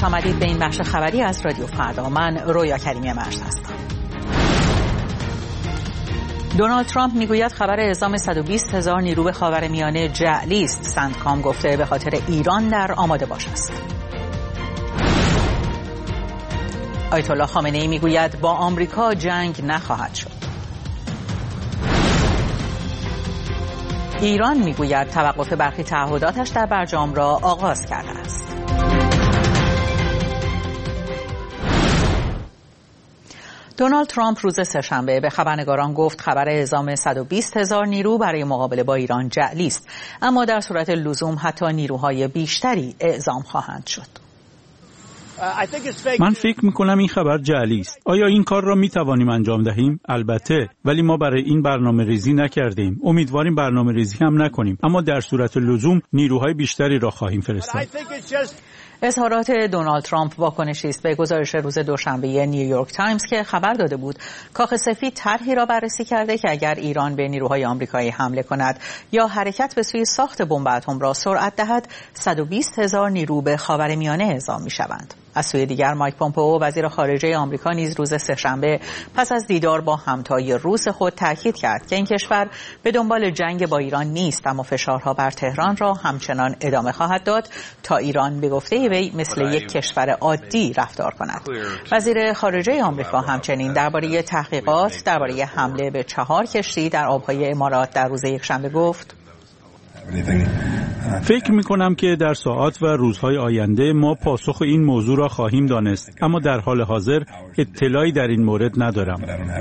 خوش آمدید به این بخش خبری از رادیو فردا. من رویا کریمی مرز هستم. دونالد ترامپ میگوید خبر اعزام 120,000 نیرو به خاورمیانه جعلی است. سنتکام گفته به خاطر ایران در آماده باش است. آیت الله خامنه‌ای میگوید با آمریکا جنگ نخواهد شد. ایران میگوید توقف برخی تعهداتش در برجام را آغاز کرده است. دونالد ترامپ روز سه‌شنبه به خبرنگاران گفت خبر اعزام 120,000 نیرو برای مقابله با ایران جعلی است، اما در صورت لزوم حتی نیروهای بیشتری اعزام خواهند شد. من فکر می‌کنم این خبر جعلی است. آیا این کار را می‌توانیم انجام دهیم؟ البته، ولی ما برای این برنامه‌ریزی نکردیم. امیدواریم برنامه‌ریزی هم نکنیم، اما در صورت لزوم نیروهای بیشتری را خواهیم فرستاد. اظهارات دونالد ترامپ واکنشی است به گزارش روز دوشنبه نیویورک تایمز که خبر داده بود کاخ سفید طرحی را بررسی کرده که اگر ایران به نیروهای آمریکایی حمله کند یا حرکت به سوی ساخت بمب اتم را سرعت دهد 120,000 نیرو به خاورمیانه اعزام می‌شوند. از سوی دیگر مایک پومپئو وزیر خارجه آمریکا نیز روز سه‌شنبه پس از دیدار با همتای روس خود تاکید کرد که این کشور به دنبال جنگ با ایران نیست، اما فشارها بر تهران را همچنان ادامه خواهد داد تا ایران به گفته وی مثل یک کشور عادی رفتار کند. وزیر خارجه آمریکا همچنین درباره تحقیقات درباره حمله به 4 کشتی در آبهای امارات در روز یکشنبه گفت: فکر می‌کنم که در ساعات و روزهای آینده ما پاسخ این موضوع را خواهیم دانست، اما در حال حاضر اطلاعی در این مورد ندارم.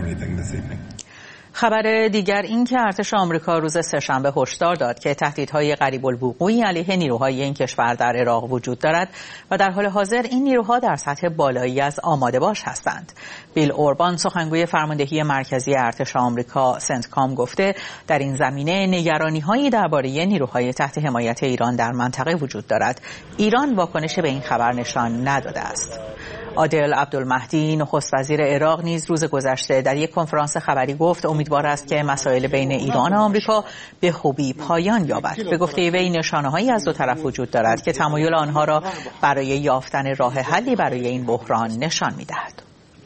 خبر دیگر این که ارتش آمریکا روز سه‌شنبه هشدار داد که تهدیدهای قریب الوقوعی علیه نیروهای این کشور در عراق وجود دارد و در حال حاضر این نیروها در سطح بالایی از آماده باش هستند. بیل اوربان سخنگوی فرماندهی مرکزی ارتش آمریکا سنتکام گفته در این زمینه نگرانی‌هایی درباره نیروهای تحت حمایت ایران در منطقه وجود دارد. ایران واکنش به این خبر نشان نداده است. عادل عبدالمهدی نخست وزیر عراق نیز روز گذشته در یک کنفرانس خبری گفت امیدوار است که مسائل بین ایران و آمریکا به خوبی پایان یابد. به گفته وی نشانه‌هایی از دو طرف وجود دارد که تمایل آنها را برای یافتن راه حلی برای این بحران نشان می‌دهد.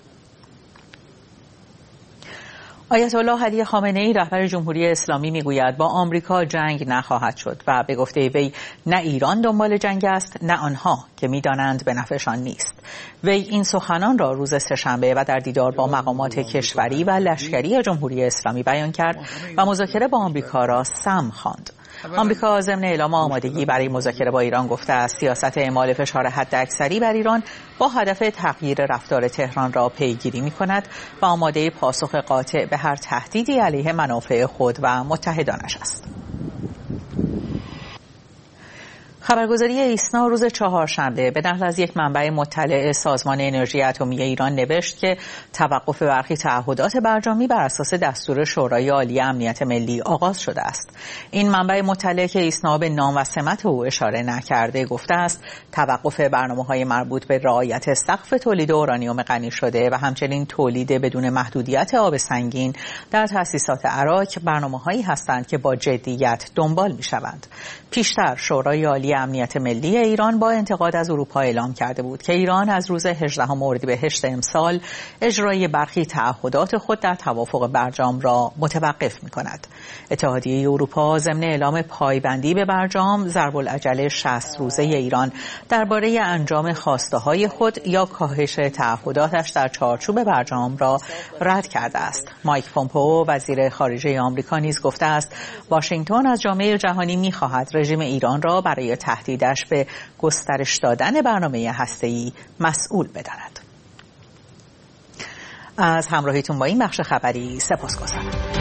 آیت الله علی خامنه‌ای رهبر جمهوری اسلامی میگوید با آمریکا جنگ نخواهد شد و به گفته وی نه ایران دنبال جنگ است نه آنها که میدانند به نفعشان نیست. وی این سخنان را روز سه‌شنبه و در دیدار با مقامات کشوری و لشکری جمهوری اسلامی بیان کرد و مذاکره با آمریکا را سم خواند. آمریکا ضمن اعلام آمادگی برای مذاکره با ایران گفته است سیاست اعمال فشار حداکثری بر ایران با هدف تغییر رفتار تهران را پیگیری می‌کند و آماده پاسخ قاطع به هر تهدیدی علیه منافع خود و متحدانش است. خبرگزاری ایسنا روز چهارشنبه به نقل از یک منبع مطلع سازمان انرژی اتمی ایران نوشت که توقف برخی تعهدات برجامی بر اساس دستور شورای عالی امنیت ملی آغاز شده است. این منبع مطلع که ایسنا به نام و سمت او اشاره نکرده گفته است توقف برنامه‌های مربوط به رعایت سقف تولید اورانیوم غنی شده و همچنین تولید بدون محدودیت آب سنگین در تأسیسات عراق برنامه‌هایی هستند که با جدیت دنبال می‌شوند. پیشتر شورای عالی امنیت ملی ایران با انتقاد از اروپا اعلام کرده بود که ایران از روز 18 اردیبهشت امسال اجرای برخی تعهدات خود در توافق برجام را متوقف می‌کند. اتحادیه اروپا ضمن اعلام پایبندی به برجام ضرب العجل 60 روزه ایران درباره انجام خواسته‌های خود یا کاهش تعهداتش در چارچوب برجام را رد کرده است. مایک پومپئو وزیر خارجه آمریکا نیز گفته است واشنگتن از جامعه جهانی می‌خواهد رژیم ایران را برای تهدیدش به گسترش دادن برنامه هسته‌ای مسئول بداند. از همراهیتون با این بخش خبری سپاسگزارم.